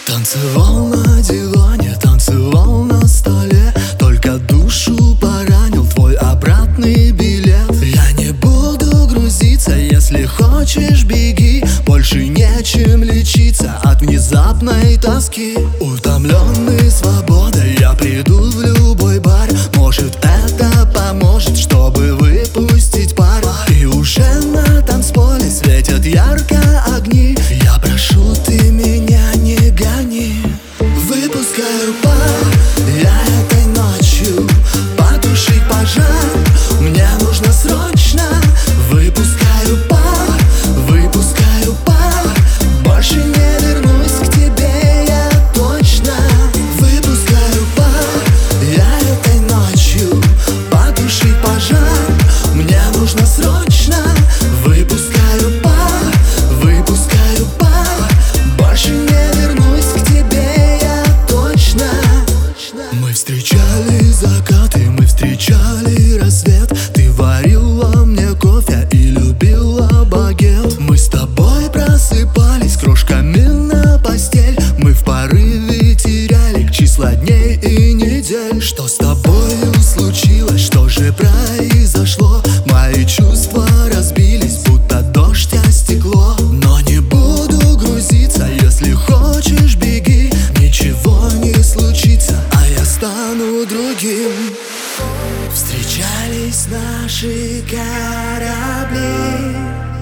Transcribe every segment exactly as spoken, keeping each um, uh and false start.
Танцевал на диване, танцевал на столе, только душу поранил твой обратный билет. Я не буду грузиться, если хочешь, беги. Больше нечем лечиться от внезапной тоски. Утомленный свободой, я приду в любой бар. Может, это поможет, чтобы выпустить пар. И уже на танцполе светят ярко огни. Я прошу, ты меня не гони. Выпускаю пар, я этой ночью потушить пожар. Мне нужно срочно. Выпускаю пар, выпускаю пар. Больше не вернусь к тебе, я точно. Выпускаю пар, я этой ночью потушить пожар. Мне нужно срочно. Выпускаю пар, выпускаю пар. Больше не вернусь к тебе, я точно. Мы встречали закаты, мы встречали рассвет. Ты варила мне кофе и любила багет. Мы с тобой просыпались крошками на постель. Мы в порыве теряли числа дней и недель. Что с тобою случилось, что же произошло? Мои чувства разбились, будто дождь о стекло. Но не буду грузиться, если хочешь, беги. Ничего не случится, а я стану другим. Встречались наши корабли,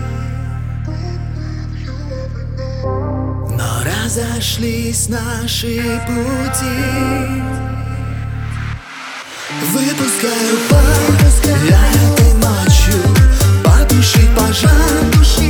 но разошлись наши пути. Выпускаю пар, я этой ночью потушить пожар.